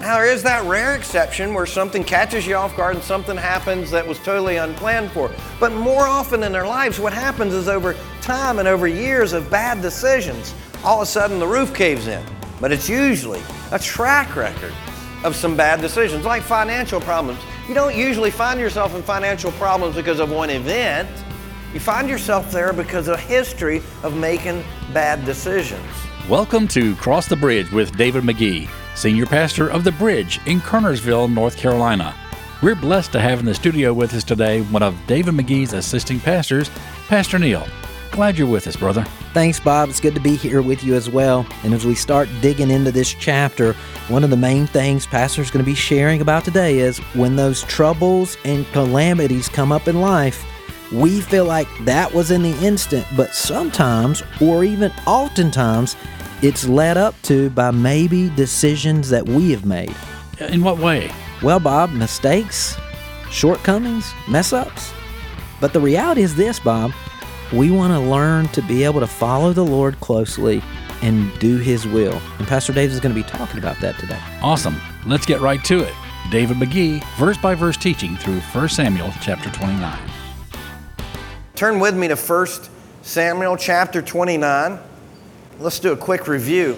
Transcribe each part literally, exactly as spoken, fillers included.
Now, there is that rare exception where something catches you off guard and something happens that was totally unplanned for. But more often in their lives, what happens is over time and over years of bad decisions, all of a sudden the roof caves in. But it's usually a track record of some bad decisions, like financial problems. You don't usually find yourself in financial problems because of one event. You find yourself there because of a history of making bad decisions. Welcome to Cross the Bridge with David McGee, Senior Pastor of The Bridge in Kernersville, North Carolina. We're blessed to have in the studio with us today one of David McGee's assisting pastors, Pastor Neil. Glad you're with us, brother. Thanks, Bob. It's good to be here with you as well. And as we start digging into this chapter, one of the main things Pastor's going to be sharing about today is when those troubles and calamities come up in life, we feel like that was in the instant, but sometimes, or even oftentimes, it's led up to by maybe decisions that we have made. In what way? Well, Bob, mistakes, shortcomings, mess-ups. But the reality is this, Bob. We want to learn to be able to follow the Lord closely and do His will. And Pastor Dave is going to be talking about that today. Awesome. Let's get right to it. David McGee, verse-by-verse teaching through First Samuel chapter twenty-nine. Turn with me to First Samuel chapter twenty-nine. Let's do a quick review.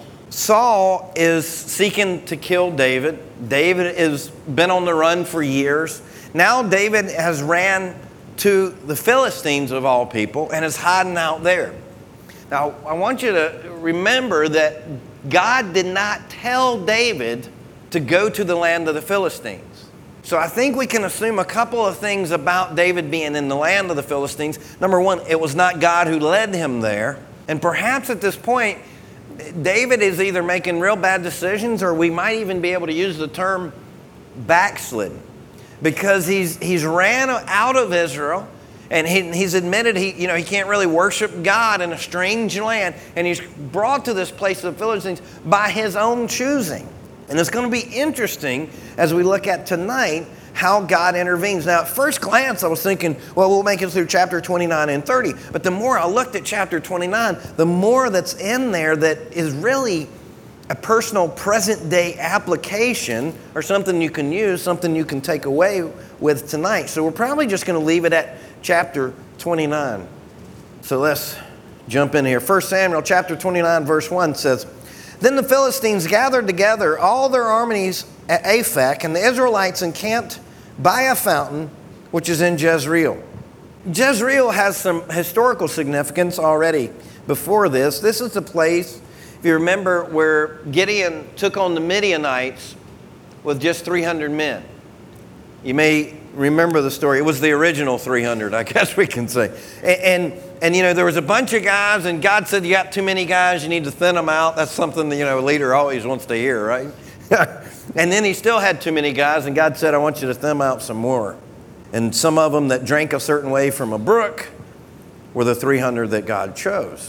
Saul is seeking to kill David. David has been on the run for years. Now David has ran to the Philistines of all people and is hiding out there. Now, I want you to remember that God did not tell David to go to the land of the Philistines. So I think we can assume a couple of things about David being in the land of the Philistines. Number one, it was not God who led him there. And perhaps at this point, David is either making real bad decisions, or we might even be able to use the term backslidden. Because he's he's ran out of Israel, and he, he's admitted he you know he can't really worship God in a strange land, and he's brought to this place of the Philistines by his own choosing. And it's going to be interesting as we look at tonight how God intervenes. Now, at first glance, I was thinking, well, we'll make it through chapter twenty-nine and thirty. But the more I looked at chapter twenty-nine, the more that's in there that is really a personal present-day application, or something you can use, something you can take away with tonight. So we're probably just going to leave it at chapter twenty-nine. So let's jump in here. First Samuel chapter twenty-nine, verse one says, Then the Philistines gathered together all their armies at Aphek, and the Israelites encamped by a fountain, which is in Jezreel. Jezreel has some historical significance already before this. This is the place, if you remember, where Gideon took on the Midianites with just three hundred men. You may remember the story. It was the original three hundred, I guess we can say. And, and, and you know, there was a bunch of guys, and God said, you got too many guys, you need to thin them out. That's something that, you know, a leader always wants to hear, right? And then he still had too many guys, and God said, I want you to thin out some more. And some of them that drank a certain way from a brook were the three hundred that God chose.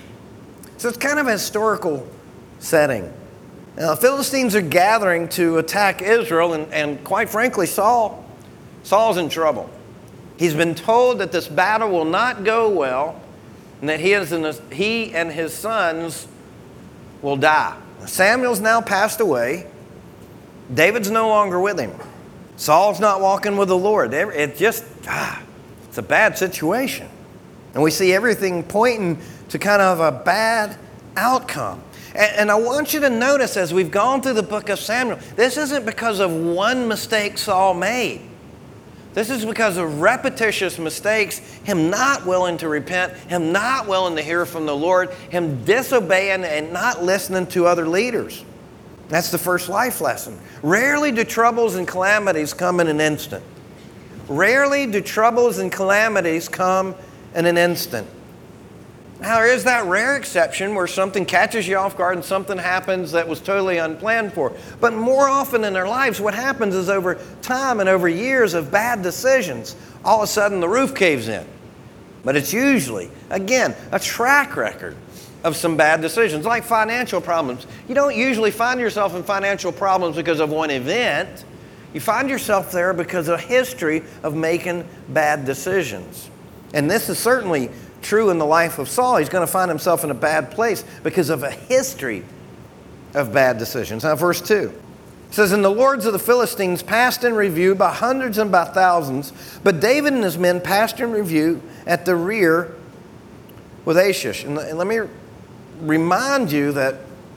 So it's kind of a historical setting. Now, the Philistines are gathering to attack Israel, and, and quite frankly, Saul, Saul's in trouble. He's been told that this battle will not go well, and that he, is in a, he and his sons will die. Samuel's now passed away. David's no longer with him. Saul's not walking with the Lord. It just, ah, it's a bad situation. And we see everything pointing to kind of a bad outcome. And, and I want you to notice as we've gone through the book of Samuel, this isn't because of one mistake Saul made. This is because of repetitious mistakes, him not willing to repent, him not willing to hear from the Lord, him disobeying and not listening to other leaders. That's the first life lesson. Rarely do troubles and calamities come in an instant. Rarely do troubles and calamities come in an instant. Now, there is that rare exception where something catches you off guard and something happens that was totally unplanned for. But more often in their lives, what happens is over time and over years of bad decisions, all of a sudden the roof caves in. But it's usually, again, a track record of some bad decisions, like financial problems. You don't usually find yourself in financial problems because of one event. You find yourself there because of a history of making bad decisions. And this is certainly true in the life of Saul. He's going to find himself in a bad place because of a history of bad decisions. Now, verse two. It says, and the lords of the Philistines passed in review by hundreds and by thousands, but David and his men passed in review at the rear with Achish. And let me remind you that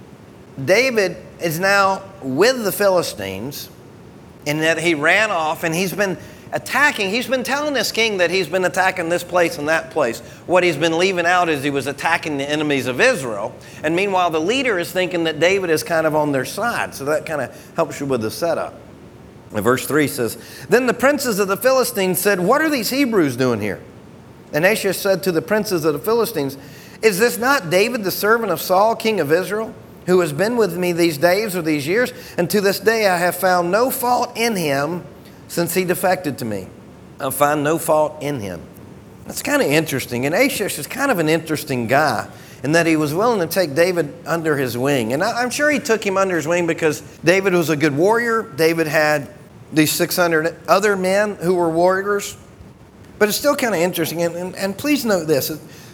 David is now with the Philistines, and that he ran off, and he's been attacking. He's been telling this king that he's been attacking this place and that place. What he's been leaving out is he was attacking the enemies of Israel. And meanwhile, the leader is thinking that David is kind of on their side. So that kind of helps you with the setup. And verse three says, then the princes of the Philistines said, what are these Hebrews doing here? And Achish said to the princes of the Philistines, is this not David, the servant of Saul, king of Israel, who has been with me these days or these years? And to this day I have found no fault in him since he defected to me. I find no fault in him. That's kind of interesting. And Achish is kind of an interesting guy in that he was willing to take David under his wing. And I'm sure he took him under his wing because David was a good warrior. David had these six hundred other men who were warriors. But it's still kind of interesting. And, and, and please note this.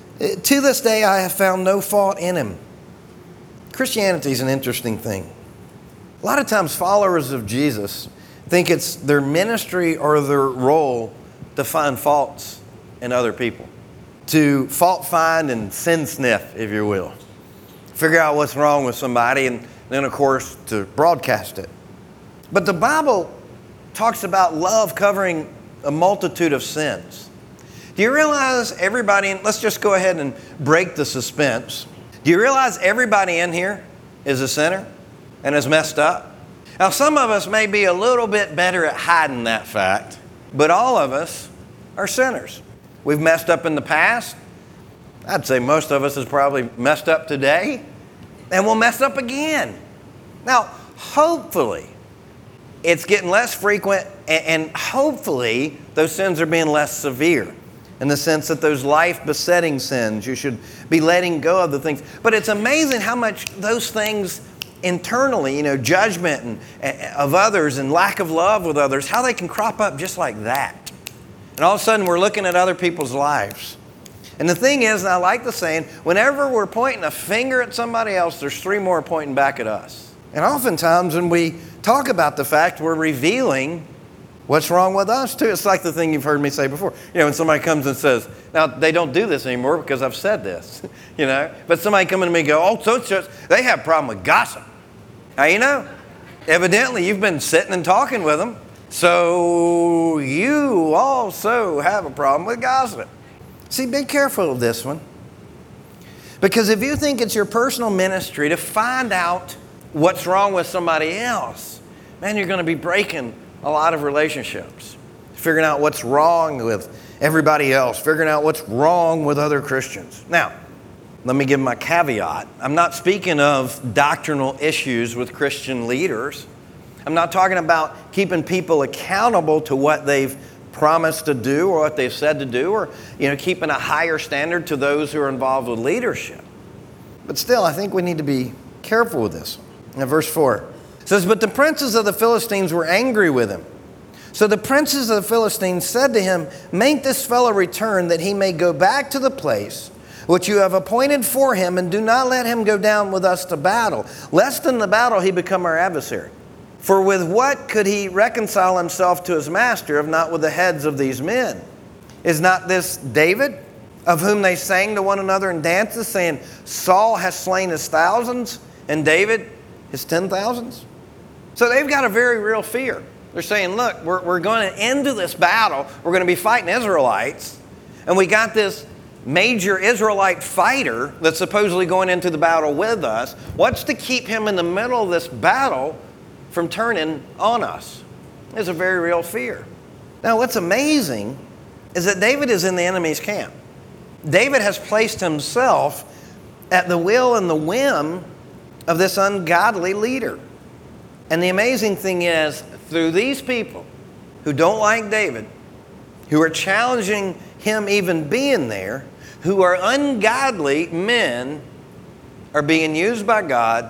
To this day, I have found no fault in him. Christianity is an interesting thing. A lot of times followers of Jesus think it's their ministry or their role to find faults in other people. To fault find and sin sniff, if you will. Figure out what's wrong with somebody and then, of course, to broadcast it. But the Bible talks about love covering a multitude of sins. Do you realize everybody, in, let's just go ahead and break the suspense. Do you realize everybody in here is a sinner and is messed up? Now, some of us may be a little bit better at hiding that fact, but all of us are sinners. We've messed up in the past. I'd say most of us has probably messed up today, and we'll mess up again. Now, hopefully, it's getting less frequent, and hopefully, those sins are being less severe in the sense that those life-besetting sins, you should be letting go of the things. But it's amazing how much those things internally, you know, judgment and, uh, of others and lack of love with others, how they can crop up just like that. And all of a sudden, we're looking at other people's lives. And the thing is, and I like the saying, whenever we're pointing a finger at somebody else, there's three more pointing back at us. And oftentimes, when we talk about the fact, we're revealing what's wrong with us, too. It's like the thing you've heard me say before. You know, when somebody comes and says, now, they don't do this anymore because I've said this, you know. But somebody coming to me and go, oh, so, so they have a problem with gossip. How you know? Evidently, you've been sitting and talking with them. So you also have a problem with gossip. See, be careful of this one. Because if you think it's your personal ministry to find out what's wrong with somebody else, man, you're going to be breaking a lot of relationships. Figuring out what's wrong with everybody else. Figuring out what's wrong with other Christians. Now, let me give my caveat. I'm not speaking of doctrinal issues with Christian leaders. I'm not talking about keeping people accountable to what they've promised to do or what they've said to do, or, you know, keeping a higher standard to those who are involved with leadership. But still, I think we need to be careful with this. Now, verse four says, but the princes of the Philistines were angry with him. So the princes of the Philistines said to him, make this fellow return that he may go back to the place which you have appointed for him, and do not let him go down with us to battle, lest in the battle he become our adversary. For with what could he reconcile himself to his master, if not with the heads of these men? Is not this David, of whom they sang to one another in dances, saying, Saul has slain his thousands, and David his ten thousands? So they've got a very real fear. They're saying, look, we're, we're going to end this battle. We're going to be fighting Israelites. And we got this major Israelite fighter that's supposedly going into the battle with us. What's to keep him in the middle of this battle from turning on us? It's a very real fear. Now, what's amazing is that David is in the enemy's camp. David has placed himself at the will and the whim of this ungodly leader. And the amazing thing is, through these people who don't like David, who are challenging him even being there, who are ungodly men, are being used by God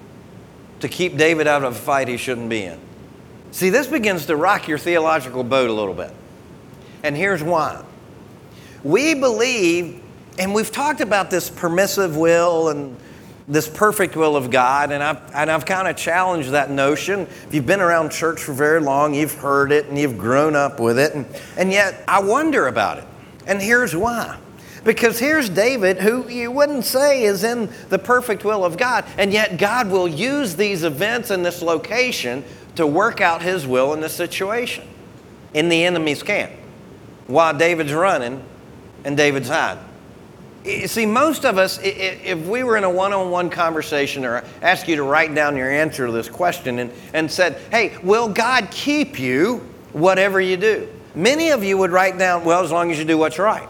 to keep David out of a fight he shouldn't be in. See, this begins to rock your theological boat a little bit. And here's why. We believe, and we've talked about this permissive will and this perfect will of God, and I've, and I've kind of challenged that notion. If you've been around church for very long, you've heard it and you've grown up with it, and, and yet I wonder about it. And here's why. Because here's David, who you wouldn't say is in the perfect will of God, and yet God will use these events in this location to work out His will in this situation, in the enemy's camp, while David's running and David's hiding. You see, most of us, if we were in a one-on-one conversation or asked you to write down your answer to this question and, and said, hey, will God keep you whatever you do? Many of you would write down, well, as long as you do what's right.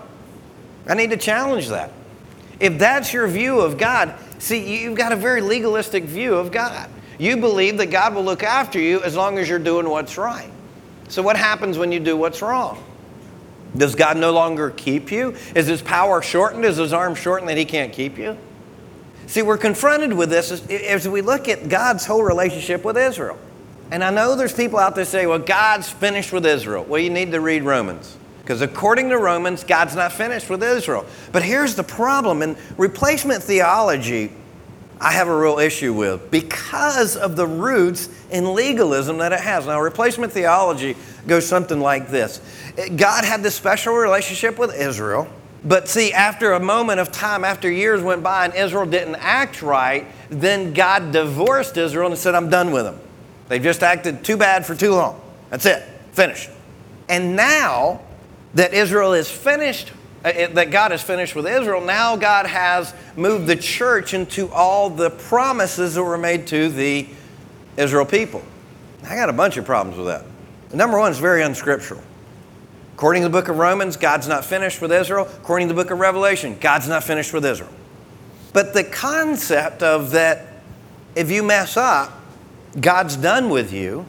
I need to challenge that. If that's your view of God, see, you've got a very legalistic view of God. You believe that God will look after you as long as you're doing what's right. So what happens when you do what's wrong? Does God no longer keep you? Is His power shortened? Is His arm shortened that He can't keep you? See, we're confronted with this as, as we look at God's whole relationship with Israel. And I know there's people out there say, well, God's finished with Israel. Well, you need to read Romans. Because according to Romans, God's not finished with Israel. But here's the problem. In replacement theology, I have a real issue with because of the roots in legalism that it has. Now, replacement theology goes something like this. God had this special relationship with Israel, but see, after a moment of time, after years went by and Israel didn't act right, then God divorced Israel and said, I'm done with them. They've just acted too bad for too long. That's it. Finished. And now that Israel is finished, uh, that God is finished with Israel, now God has moved the church into all the promises that were made to the Israel people. I got a bunch of problems with that. Number one, it's very unscriptural. According to the book of Romans, God's not finished with Israel. According to the book of Revelation, God's not finished with Israel. But the concept of that if you mess up, God's done with you,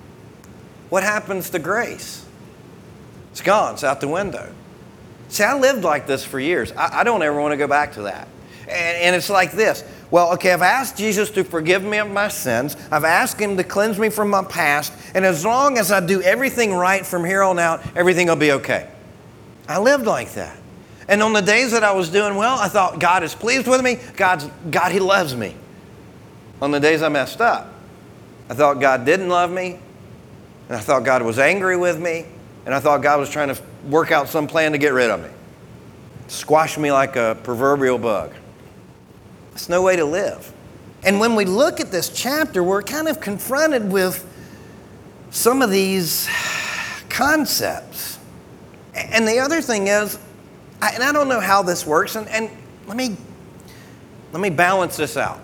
what happens to grace? It's gone. It's out the window. See, I lived like this for years. I, I don't ever want to go back to that. And, and it's like this. Well, okay, I've asked Jesus to forgive me of my sins. I've asked Him to cleanse me from my past. And as long as I do everything right from here on out, everything will be okay. I lived like that. And on the days that I was doing well, I thought God is pleased with me. God's, God, He loves me. On the days I messed up, I thought God didn't love me. And I thought God was angry with me. And I thought God was trying to work out some plan to get rid of me. Squash me like a proverbial bug. It's no way to live. And when we look at this chapter, we're kind of confronted with some of these concepts. And the other thing is, I, and I don't know how this works, and, and let me, let me balance this out.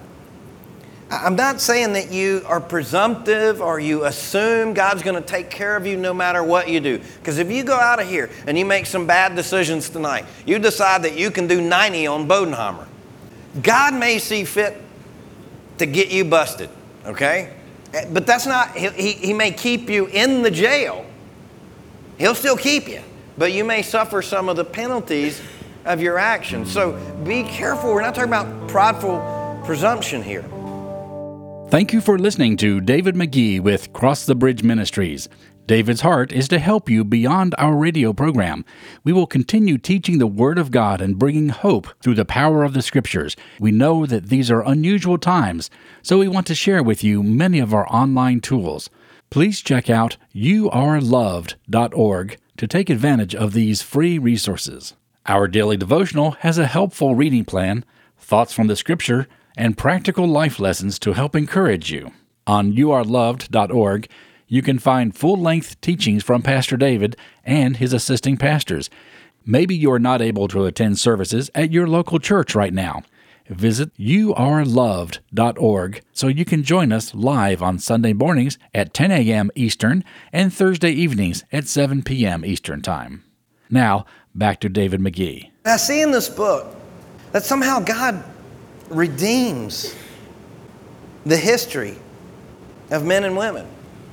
I'm not saying that you are presumptive or you assume God's going to take care of you no matter what you do. Because if you go out of here and you make some bad decisions tonight, you decide that you can do ninety on Bodenheimer, God may see fit to get you busted, okay? But that's not, he, he, he may keep you in the jail. He'll still keep you, but you may suffer some of the penalties of your actions. So be careful. We're not talking about prideful presumption here. Thank you for listening to David McGee with Cross the Bridge Ministries. David's heart is to help you beyond our radio program. We will continue teaching the Word of God and bringing hope through the power of the Scriptures. We know that these are unusual times, so we want to share with you many of our online tools. Please check out you are loved dot org to take advantage of these free resources. Our daily devotional has a helpful reading plan, thoughts from the Scripture, and practical life lessons to help encourage you. On you are loved dot org, you can find full-length teachings from Pastor David and his assisting pastors. Maybe you are not able to attend services at your local church right now. Visit you are loved dot org so you can join us live on Sunday mornings at ten a.m. Eastern and Thursday evenings at seven p.m. Eastern Time. Now, back to David McGee. I see in this book that somehow God redeems the history of men and women,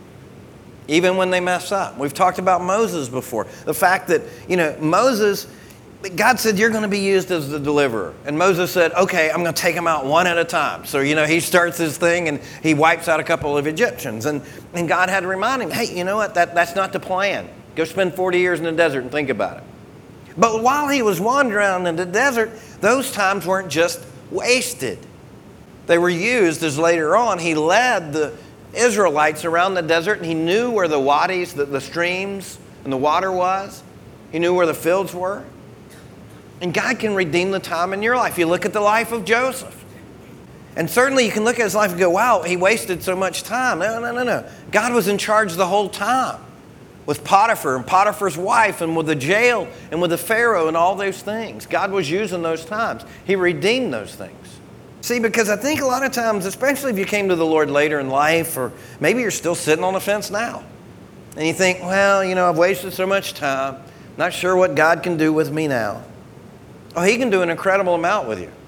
even when they mess up. We've talked about Moses before. The fact that, you know, Moses, God said, you're going to be used as the deliverer. And Moses said, okay, I'm going to take them out one at a time. So, you know, he starts his thing and he wipes out a couple of Egyptians. And, and God had to remind him, hey, you know what? That, that's not the plan. Go spend forty years in the desert and think about it. But while he was wandering around in the desert, those times weren't just wasted. They were used as later on he led the Israelites around the desert, and he knew where the wadis, the, the streams, and the water was. He knew where the fields were. And God can redeem the time in your life. You look at the life of Joseph. And certainly you can look at his life and go, wow, he wasted so much time. No, no, no, no. God was in charge the whole time with Potiphar and Potiphar's wife and with the jail and with the Pharaoh and all those things. God was using those times. He redeemed those things. See, because I think a lot of times, especially if you came to the Lord later in life, or maybe you're still sitting on the fence now, and you think, well, you know, I've wasted so much time, not sure what God can do with me now. Oh, he can do an incredible amount with you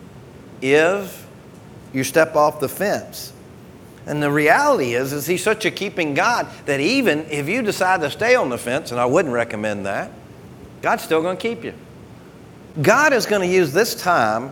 if you step off the fence. And the reality is, is he's such a keeping God that even if you decide to stay on the fence, and I wouldn't recommend that, God's still going to keep you. God is going to use this time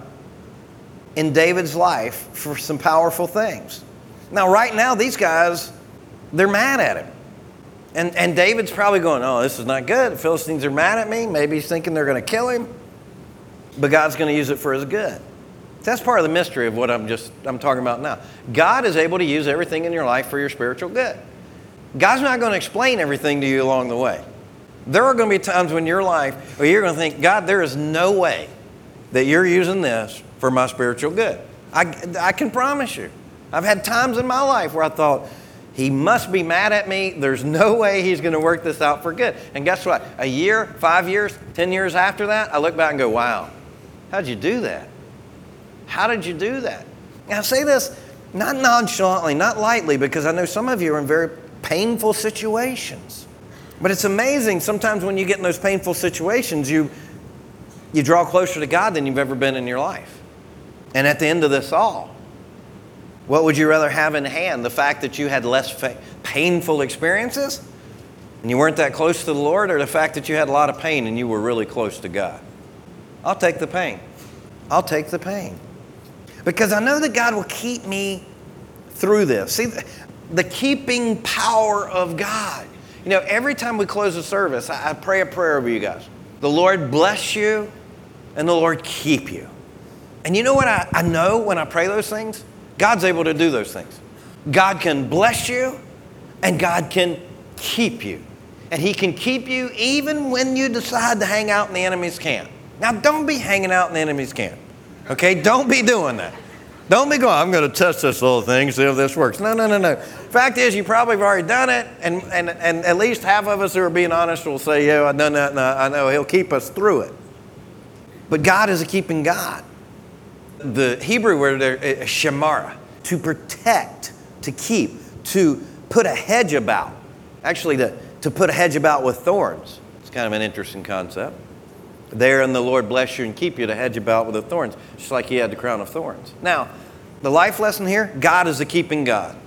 in David's life for some powerful things. Now, right now, these guys, they're mad at him. And, and David's probably going, oh, this is not good. The Philistines are mad at me. Maybe he's thinking they're going to kill him. But God's going to use it for his good. That's part of the mystery of what I'm just I'm talking about now. God is able to use everything in your life for your spiritual good. God's not going to explain everything to you along the way. There are going to be times in your life where you're going to think, God, there is no way that you're using this for my spiritual good. I, I can promise you. I've had times in my life where I thought, he must be mad at me. There's no way he's going to work this out for good. And guess what? A year, five years, ten years after that, I look back and go, wow, how'd you do that? How did you do that? Now, I say this not nonchalantly, not lightly, because I know some of you are in very painful situations. But it's amazing sometimes when you get in those painful situations, you, you draw closer to God than you've ever been in your life. And at the end of this all, what would you rather have in hand? The fact that you had less fa- painful experiences and you weren't that close to the Lord, or the fact that you had a lot of pain and you were really close to God? I'll take the pain. I'll take the pain. Because I know that God will keep me through this. See, the, the keeping power of God. You know, every time we close a service, I, I pray a prayer over you guys. The Lord bless you and the Lord keep you. And you know what I, I know when I pray those things? God's able to do those things. God can bless you and God can keep you. And He can keep you even when you decide to hang out in the enemy's camp. Now, don't be hanging out in the enemy's camp. Okay? Don't be doing that. Don't be going, I'm going to test this little thing, see if this works. No, no, no, no. Fact is, you probably have already done it, and, and, and at least half of us who are being honest will say, yeah, I've done that, and I know He'll keep us through it. But God is a keeping God. The Hebrew word there is shamara, to protect, to keep, to put a hedge about. Actually, to, to put a hedge about with thorns. It's kind of an interesting concept. There, and the Lord bless you and keep you to hedge about with the thorns, just like He had the crown of thorns. Now, the life lesson here, God is a keeping God.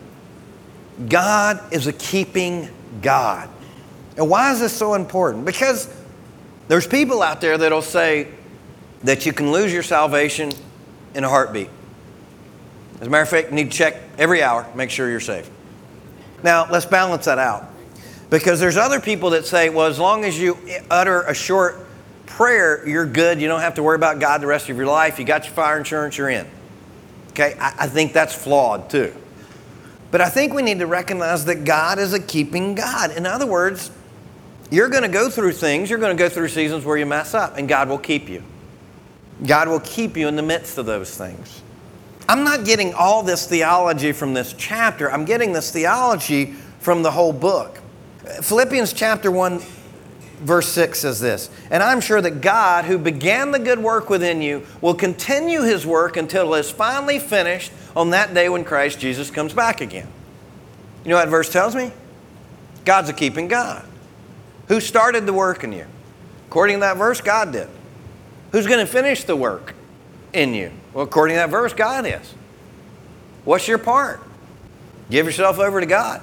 God is a keeping God. And why is this so important? Because there's people out there that'll say that you can lose your salvation in a heartbeat. As a matter of fact, you need to check every hour, make sure you're safe. Now, let's balance that out. Because there's other people that say, well, as long as you utter a short prayer, you're good. You don't have to worry about God the rest of your life. You got your fire insurance, you're in. Okay, I, I think that's flawed too. But I think we need to recognize that God is a keeping God. In other words, you're going to go through things, you're going to go through seasons where you mess up, and God will keep you. God will keep you in the midst of those things. I'm not getting all this theology from this chapter. I'm getting this theology from the whole book. Philippians chapter one, verse six says this, and I'm sure that God, who began the good work within you, will continue His work until it is finally finished on that day when Christ Jesus comes back again. You know what that verse tells me? God's a keeping God. Who started the work in you? According to that verse, God did. Who's going to finish the work in you? Well, according to that verse, God is. What's your part? Give yourself over to God.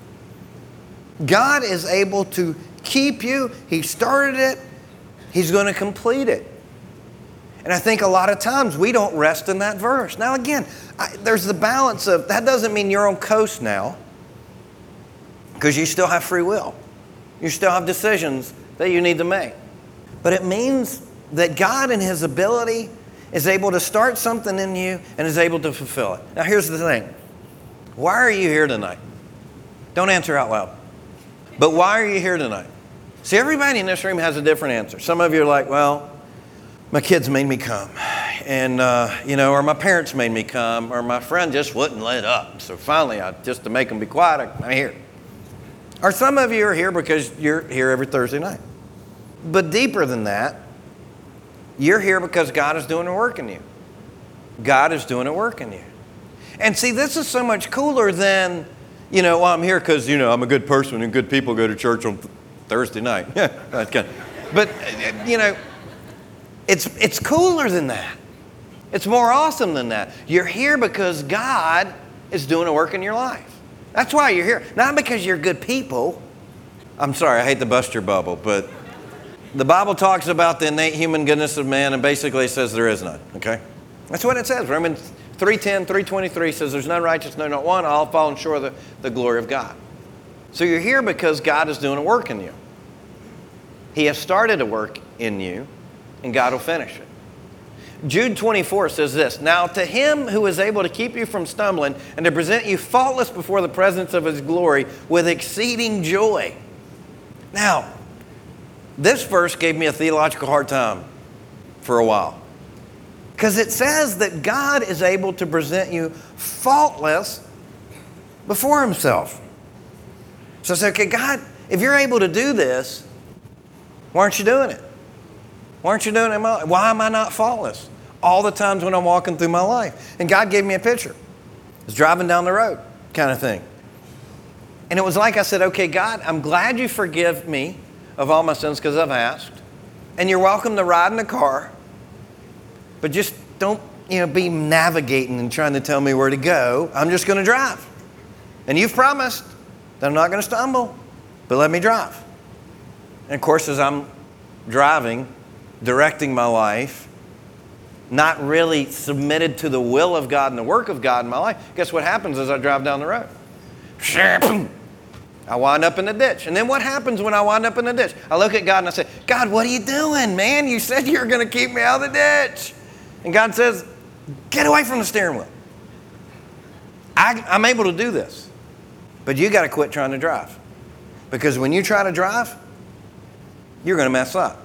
God is able to keep you. He started it. He's going to complete it. And I think a lot of times we don't rest in that verse. Now again, I, there's the balance of, that doesn't mean you're on coast now, because you still have free will. You still have decisions that you need to make. But it means that God in His ability, is able to start something in you and is able to fulfill it. Now here's the thing. Why are you here tonight? Don't answer out loud. But why are you here tonight? See, everybody in this room has a different answer. Some of you are like, well, my kids made me come. And, uh, you know, or my parents made me come, or my friend just wouldn't let up. So finally, I, just to make them be quiet, I'm here. Or some of you are here because you're here every Thursday night. But deeper than that, you're here because God is doing a work in you. God is doing a work in you. And see, this is so much cooler than, you know, well, I'm here because, you know, I'm a good person and good people go to church on th- Thursday night. Yeah, that's good. But, you know, it's it's cooler than that. It's more awesome than that. You're here because God is doing a work in your life. That's why you're here. Not because you're good people. I'm sorry, I hate to bust your bubble, but the Bible talks about the innate human goodness of man and basically says there is none, okay? That's what it says. Romans three ten, three twenty-three says there's none righteous, no, not one. All fallen short of the, the glory of God. So you're here because God is doing a work in you. He has started a work in you, and God will finish it. Jude twenty-four says this, now to him who is able to keep you from stumbling and to present you faultless before the presence of his glory with exceeding joy. Now, this verse gave me a theological hard time for a while. Because it says that God is able to present you faultless before himself. So I said, okay, God, if you're able to do this, why aren't you doing it? Why aren't you doing it in my life? Why am I not faultless all the times when I'm walking through my life? And God gave me a picture. I was driving down the road kind of thing. And it was like I said, okay, God, I'm glad you forgive me of all my sins because I've asked. And you're welcome to ride in the car. But just don't, you know, be navigating and trying to tell me where to go. I'm just going to drive. And you've promised that I'm not going to stumble, but let me drive. And of course, as I'm driving, directing my life, not really submitted to the will of God and the work of God in my life, guess what happens as I drive down the road? I wind up in the ditch. And then what happens when I wind up in the ditch? I look at God and I say, God, what are you doing, man? You said you were going to keep me out of the ditch. And God says, get away from the steering wheel. I, I'm able to do this. But you got to quit trying to drive. Because when you try to drive, you're going to mess up.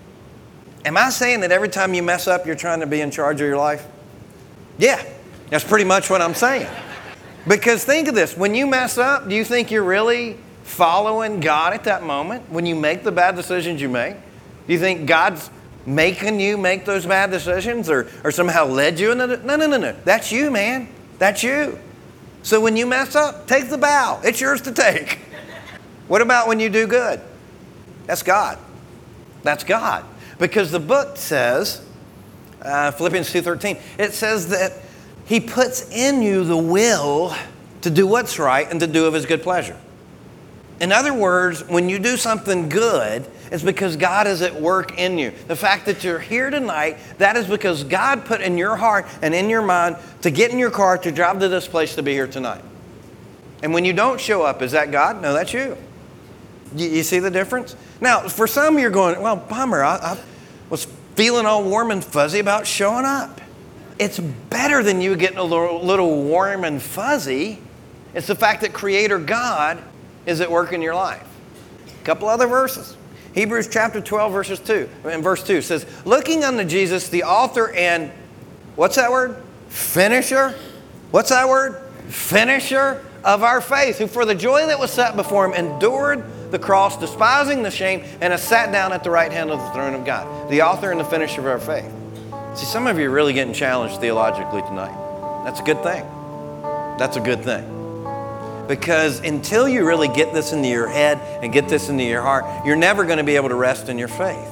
Am I saying that every time you mess up, you're trying to be in charge of your life? Yeah, that's pretty much what I'm saying. Because think of this, when you mess up, do you think you're really following God at that moment? When you make the bad decisions you make? Do you think God's making you make those bad decisions or, or somehow led you into the, no, no, no, no. That's you, man. That's you. So when you mess up, take the bow. It's yours to take. What about when you do good? That's God. That's God. Because the book says, uh, Philippians two thirteen, it says that he puts in you the will to do what's right and to do of his good pleasure. In other words, when you do something good, it's because God is at work in you. The fact that you're here tonight, that is because God put in your heart and in your mind to get in your car to drive to this place to be here tonight. And when you don't show up, is that God? No, that's you. You, you see the difference? Now, for some, you're going, well, bummer. I, I was feeling all warm and fuzzy about showing up. It's better than you getting a little, little warm and fuzzy. It's the fact that Creator God is at work in your life. A couple other verses. Hebrews chapter twelve, verses two, and verse two says, looking unto Jesus, the author and, what's that word? Finisher. What's that word? Finisher of our faith, who for the joy that was set before him endured the cross, despising the shame, and has sat down at the right hand of the throne of God. The author and the finisher of our faith. See, some of you are really getting challenged theologically tonight. That's a good thing. That's a good thing. Because until you really get this into your head and get this into your heart, you're never going to be able to rest in your faith.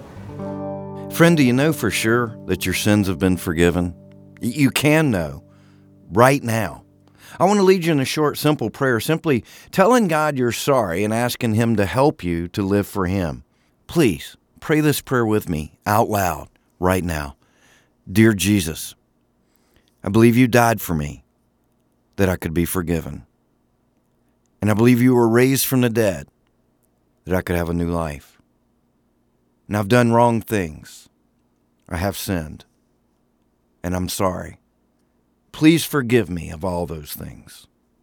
Friend, do you know for sure that your sins have been forgiven? You can know right now. I want to lead you in a short, simple prayer, simply telling God you're sorry and asking Him to help you to live for Him. Please pray this prayer with me out loud right now. Dear Jesus, I believe you died for me that I could be forgiven. And I believe you were raised from the dead that I could have a new life. And I've done wrong things. I have sinned. and I'm sorry. Please forgive me of all those things.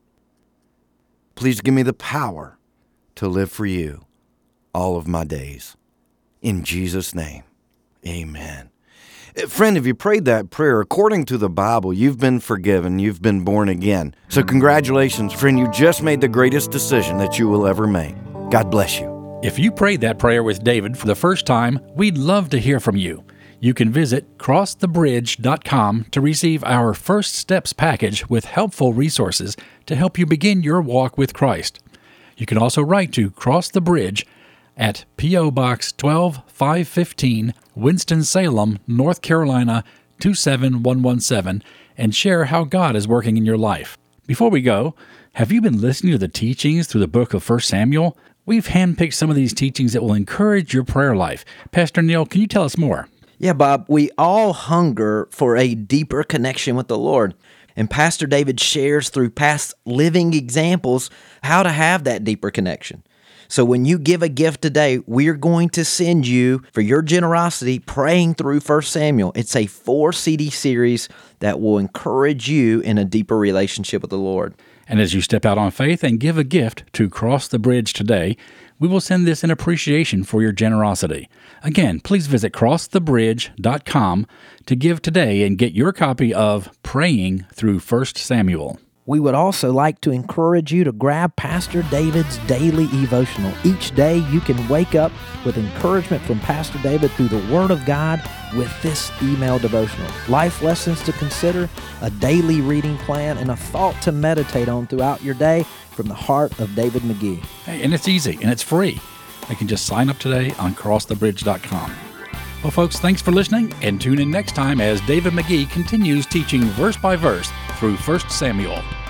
Please give me the power to live for you all of my days. In Jesus' name, amen. Friend, if you prayed that prayer, according to the Bible, you've been forgiven, you've been born again. So congratulations, friend, you just made the greatest decision that you will ever make. God bless you. If you prayed that prayer with David for the first time, we'd love to hear from you. You can visit cross the bridge dot com to receive our First Steps package with helpful resources to help you begin your walk with Christ. You can also write to Cross the Bridge at P O. Box twelve five fifteen, Winston-Salem, North Carolina two seven one one seven, and share how God is working in your life. Before we go, have you been listening to the teachings through the book of First Samuel? We've handpicked some of these teachings that will encourage your prayer life. Pastor Neil, can you tell us more? Yeah, Bob, we all hunger for a deeper connection with the Lord. And Pastor David shares through past living examples how to have that deeper connection. So when you give a gift today, we're going to send you, for your generosity, praying through First Samuel. It's a four C D series that will encourage you in a deeper relationship with the Lord. And as you step out on faith and give a gift to Cross the Bridge today, we will send this in appreciation for your generosity. Again, please visit cross the bridge dot com to give today and get your copy of Praying Through First Samuel. We would also like to encourage you to grab Pastor David's daily devotional. Each day you can wake up with encouragement from Pastor David through the Word of God with this email devotional. Life lessons to consider, a daily reading plan, and a thought to meditate on throughout your day from the heart of David McGee. Hey, and it's easy and it's free. You can just sign up today on cross the bridge dot com. Well, folks, thanks for listening, and tune in next time as David McGee continues teaching verse by verse through First Samuel.